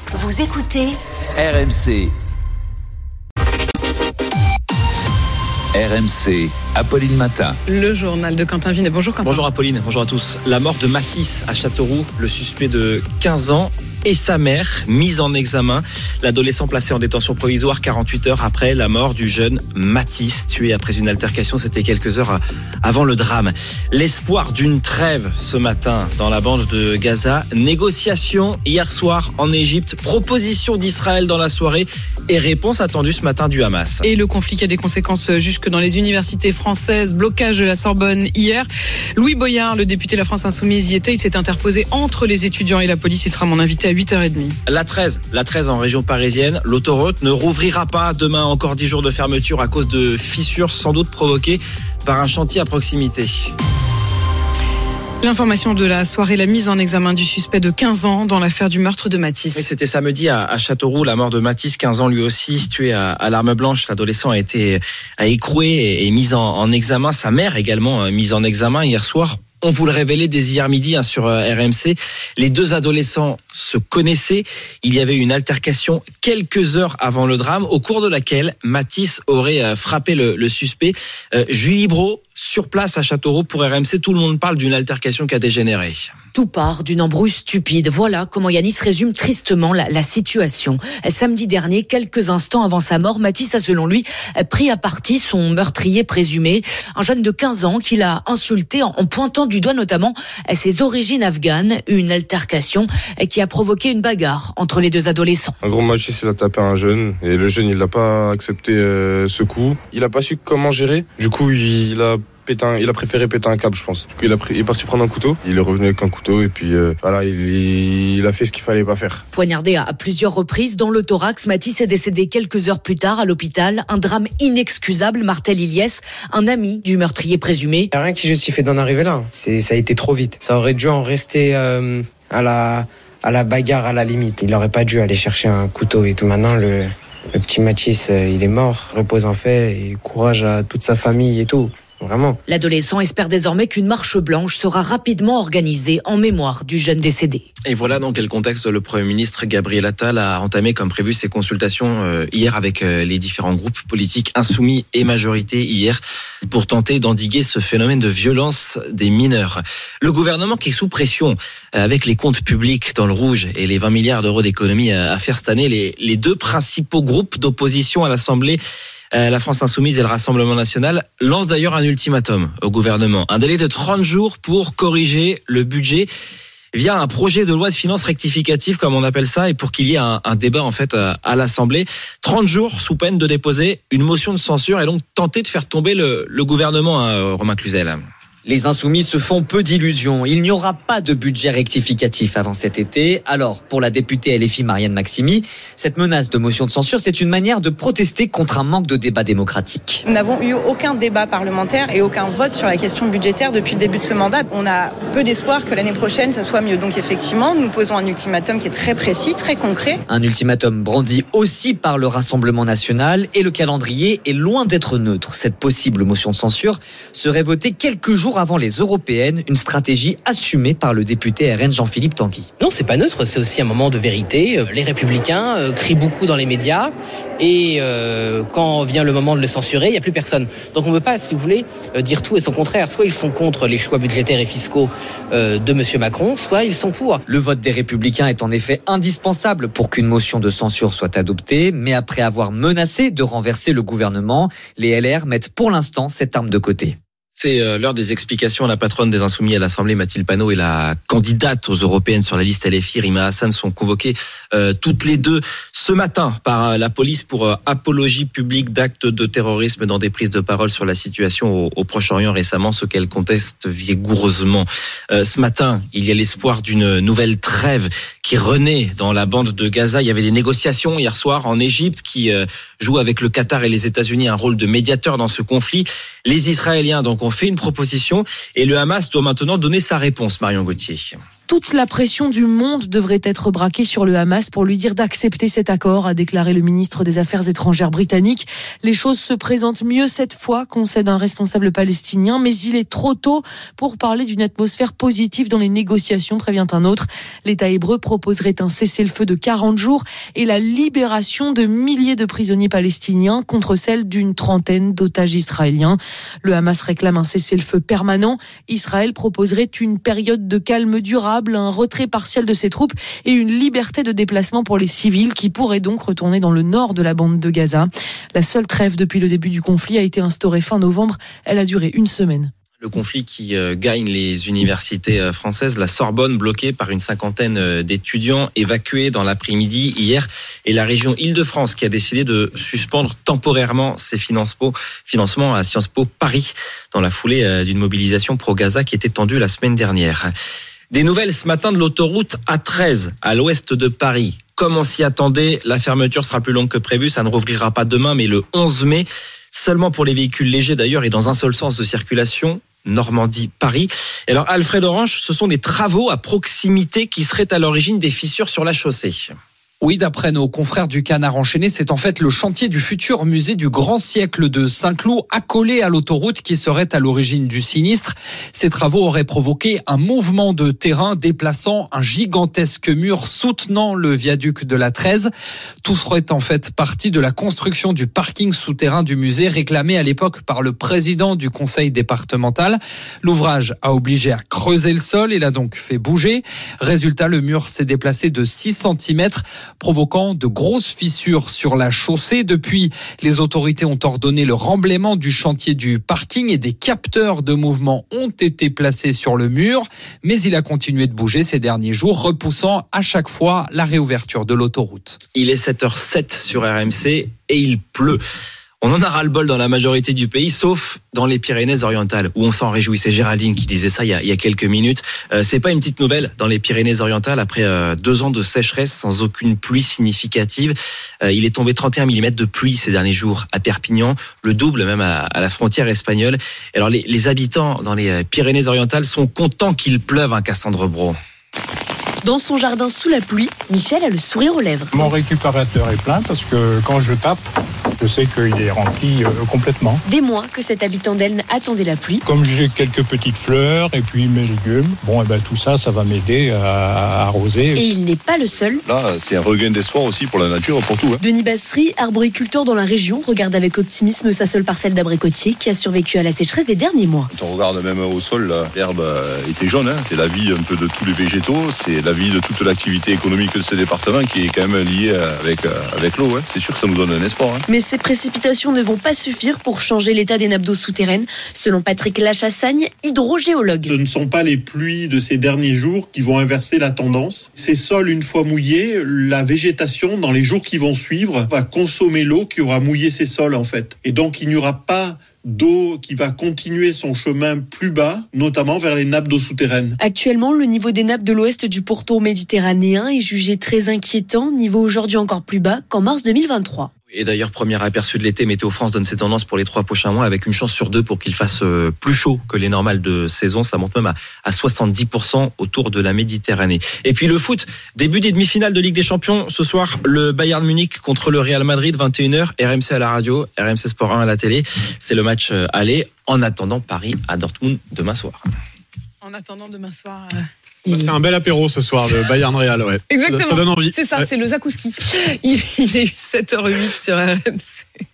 Vous écoutez RMC. RMC, Apolline Matin. Le journal de Quentin Vinet. Bonjour Quentin. Bonjour Apolline, bonjour à tous. La mort de Mathis à Châteauroux, le suspect de 15 ans et sa mère, mise en examen. L'adolescent placé en détention provisoire 48 heures après la mort du jeune Mathis, tué après une altercation. C'était quelques heures avant le drame. L'espoir d'une trêve ce matin dans la bande de Gaza. Négociation hier soir en Égypte. Proposition d'Israël dans la soirée et réponse attendue ce matin du Hamas. Et le conflit qui a des conséquences jusque dans les universités françaises. Blocage de la Sorbonne hier. Louis Boyard, le député de la France Insoumise, y était. Il s'est interposé entre les étudiants et la police. Il sera mon invité à 8h30. La 13 en région parisienne. L'autoroute ne rouvrira pas demain. Encore 10 jours de fermeture à cause de fissures sans doute provoquées par un chantier à proximité. L'information de la soirée, la mise en examen du suspect de 15 ans dans l'affaire du meurtre de Mathis. Oui, c'était samedi à Châteauroux, la mort de Mathis, 15 ans lui aussi, tué à l'arme blanche. L'adolescent a été écroué et mis en examen. Sa mère également mise en examen hier soir. On vous le révélait dès hier midi sur RMC. Les deux adolescents se connaissaient. Il y avait eu une altercation quelques heures avant le drame, au cours de laquelle Mathis aurait frappé le suspect. Julie Brault, sur place à Châteauroux pour RMC, tout le monde parle d'une altercation qui a dégénéré. Tout part d'une embrouille stupide. Voilà comment Yanis résume tristement la situation. Samedi dernier, quelques instants avant sa mort, Mathis a selon lui pris à partie son meurtrier présumé, un jeune de 15 ans qu'il a insulté en pointant du doigt notamment ses origines afghanes. Une altercation qui a provoqué une bagarre entre les deux adolescents. Un gros Mathis, il a tapé un jeune et le jeune, il n'a pas accepté ce coup. Il n'a pas su comment gérer. Du coup, il a préféré péter un câble, je pense. Du coup, il est parti prendre un couteau. Il est revenu avec un couteau et puis voilà, il a fait ce qu'il fallait pas faire. Poignardé à plusieurs reprises dans le thorax, Mathis est décédé quelques heures plus tard à l'hôpital. Un drame inexcusable, martèle Ilyes, un ami du meurtrier présumé. Il n'y a rien qui justifie d'en arriver là. Ça a été trop vite. Ça aurait dû en rester à la bagarre à la limite. Il n'aurait pas dû aller chercher un couteau et tout. Maintenant, le petit Mathis, il est mort. Repose en paix et courage à toute sa famille et tout. Vraiment. L'adolescent espère désormais qu'une marche blanche sera rapidement organisée en mémoire du jeune décédé. Et voilà dans quel contexte le Premier ministre Gabriel Attal a entamé comme prévu ses consultations hier avec les différents groupes politiques insoumis et majorité hier pour tenter d'endiguer ce phénomène de violence des mineurs. Le gouvernement qui est sous pression avec les comptes publics dans le rouge et les 20 milliards d'euros d'économies à faire cette année, les deux principaux groupes d'opposition à l'Assemblée, la France Insoumise et le Rassemblement National, lancent d'ailleurs un ultimatum au gouvernement. Un délai de 30 jours pour corriger le budget via un projet de loi de finances rectificative, comme on appelle ça, et pour qu'il y ait un débat en fait à l'Assemblée. 30 jours sous peine de déposer une motion de censure et donc tenter de faire tomber le gouvernement, Romain Cluzel. Les Insoumis se font peu d'illusions. Il n'y aura pas de budget rectificatif avant cet été. Alors, pour la députée LFI Marianne Maximi, cette menace de motion de censure, c'est une manière de protester contre un manque de débat démocratique. Nous n'avons eu aucun débat parlementaire et aucun vote sur la question budgétaire depuis le début de ce mandat. On a peu d'espoir que l'année prochaine, ça soit mieux. Donc effectivement, nous posons un ultimatum qui est très précis, très concret. Un ultimatum brandi aussi par le Rassemblement National et le calendrier est loin d'être neutre. Cette possible motion de censure serait votée quelques jours avant les européennes, une stratégie assumée par le député RN Jean-Philippe Tanguy. Non, c'est pas neutre, c'est aussi un moment de vérité. Les Républicains crient beaucoup dans les médias et quand vient le moment de le censurer, il n'y a plus personne. Donc on ne peut pas, si vous voulez, dire tout et son contraire. Soit ils sont contre les choix budgétaires et fiscaux de M. Macron, soit ils sont pour. Le vote des Républicains est en effet indispensable pour qu'une motion de censure soit adoptée, mais après avoir menacé de renverser le gouvernement, les LR mettent pour l'instant cette arme de côté. C'est l'heure des explications. La patronne des Insoumis à l'Assemblée, Mathilde Panot, et la candidate aux Européennes sur la liste LFI, Rima Hassan, sont convoquées toutes les deux ce matin par la police pour apologie publique d'actes de terrorisme dans des prises de parole sur la situation au Proche-Orient récemment, ce qu'elles contestent vigoureusement. Ce matin, il y a l'espoir d'une nouvelle trêve qui renaît dans la bande de Gaza. Il y avait des négociations hier soir en Égypte qui jouent avec le Qatar et les États-Unis un rôle de médiateur dans ce conflit. Les Israéliens donc ont fait une proposition et le Hamas doit maintenant donner sa réponse, Marion Gauthier. Toute la pression du monde devrait être braquée sur le Hamas pour lui dire d'accepter cet accord, a déclaré le ministre des Affaires étrangères britannique. Les choses se présentent mieux cette fois, concède un responsable palestinien, mais il est trop tôt pour parler d'une atmosphère positive dans les négociations, prévient un autre. L'État hébreu proposerait un cessez-le-feu de 40 jours et la libération de milliers de prisonniers palestiniens contre celle d'une trentaine d'otages israéliens. Le Hamas réclame un cessez-le-feu permanent. Israël proposerait une période de calme durable, un retrait partiel de ses troupes et une liberté de déplacement pour les civils qui pourraient donc retourner dans le nord de la bande de Gaza. La seule trêve depuis le début du conflit a été instaurée fin novembre. Elle a duré une semaine. Le conflit qui gagne les universités françaises, la Sorbonne bloquée par une cinquantaine d'étudiants évacués dans l'après-midi hier, et la région Île-de-France qui a décidé de suspendre temporairement ses financements à Sciences Po Paris dans la foulée d'une mobilisation pro-Gaza qui était tendue la semaine dernière. Des nouvelles ce matin de l'autoroute A13 à l'ouest de Paris. Comme on s'y attendait, la fermeture sera plus longue que prévu, ça ne rouvrira pas demain mais le 11 mai. Seulement pour les véhicules légers d'ailleurs et dans un seul sens de circulation, Normandie-Paris. Et alors Alfred Orange, ce sont des travaux à proximité qui seraient à l'origine des fissures sur la chaussée. Oui, d'après nos confrères du Canard enchaîné, c'est en fait le chantier du futur musée du Grand Siècle de Saint-Cloud accolé à l'autoroute qui serait à l'origine du sinistre. Ces travaux auraient provoqué un mouvement de terrain déplaçant un gigantesque mur soutenant le viaduc de la 13. Tout serait en fait parti de la construction du parking souterrain du musée réclamé à l'époque par le président du conseil départemental. L'ouvrage a obligé à creuser le sol et l'a donc fait bouger. Résultat, le mur s'est déplacé de 6 cm. Provoquant de grosses fissures sur la chaussée. Depuis, les autorités ont ordonné le remblaiement du chantier du parking et des capteurs de mouvement ont été placés sur le mur, mais il a continué de bouger ces derniers jours, repoussant à chaque fois la réouverture de l'autoroute. Il est 7h07 sur RMC et il pleut. On en a ras-le-bol dans la majorité du pays, sauf dans les Pyrénées-Orientales, où on s'en réjouit. C'est Géraldine qui disait ça il y a quelques minutes. C'est pas une petite nouvelle dans les Pyrénées-Orientales. Après 2 ans de sécheresse sans aucune pluie significative, il est tombé 31 mm de pluie ces derniers jours à Perpignan, le double même à la frontière espagnole. Alors les habitants dans les Pyrénées-Orientales sont contents qu'il pleuve, hein, Cassandre Brault. Dans son jardin sous la pluie, Michel a le sourire aux lèvres. Mon récupérateur est plein parce que quand je tape, je sais qu'il est rempli complètement. Des mois que cet habitant d'Elne attendait la pluie. Comme j'ai quelques petites fleurs et puis mes légumes, tout ça va m'aider à arroser. Et il n'est pas le seul. Là, c'est un regain d'espoir aussi pour la nature, pour tout. Denis Bassery, arboriculteur dans la région, regarde avec optimisme sa seule parcelle d'abricotier qui a survécu à la sécheresse des derniers mois. Quand on regarde même au sol, l'herbe était jaune. C'est la vie un peu de tous les végétaux, c'est la vie de toute l'activité économique de ce département qui est quand même liée avec l'eau. C'est sûr que ça nous donne un espoir. Mais ces précipitations ne vont pas suffire pour changer l'état des nappes d'eau souterraines. Selon Patrick Lachassagne, hydrogéologue. Ce ne sont pas les pluies de ces derniers jours qui vont inverser la tendance. Ces sols, une fois mouillés, la végétation, dans les jours qui vont suivre, va consommer l'eau qui aura mouillé ces sols, en fait. Et donc, il n'y aura pas d'eau qui va continuer son chemin plus bas, notamment vers les nappes d'eau souterraines. Actuellement, le niveau des nappes de l'ouest du pourtour méditerranéen est jugé très inquiétant, niveau aujourd'hui encore plus bas qu'en mars 2023. Et d'ailleurs, premier aperçu de l'été, Météo France donne ses tendances pour les 3 prochains mois avec une chance sur 2 pour qu'il fasse plus chaud que les normales de saison. Ça monte même à 70% autour de la Méditerranée. Et puis le foot, début des demi-finales de Ligue des Champions. Ce soir, le Bayern Munich contre le Real Madrid, 21h, RMC à la radio, RMC Sport 1 à la télé. C'est le match aller. En attendant, Paris à Dortmund demain soir. En attendant demain soir... C'est un bel apéro ce soir, le Bayern Real, ouais. Exactement. Ça donne envie. C'est ça, ouais. C'est le Zakouski. Il est 7h08 sur RMC.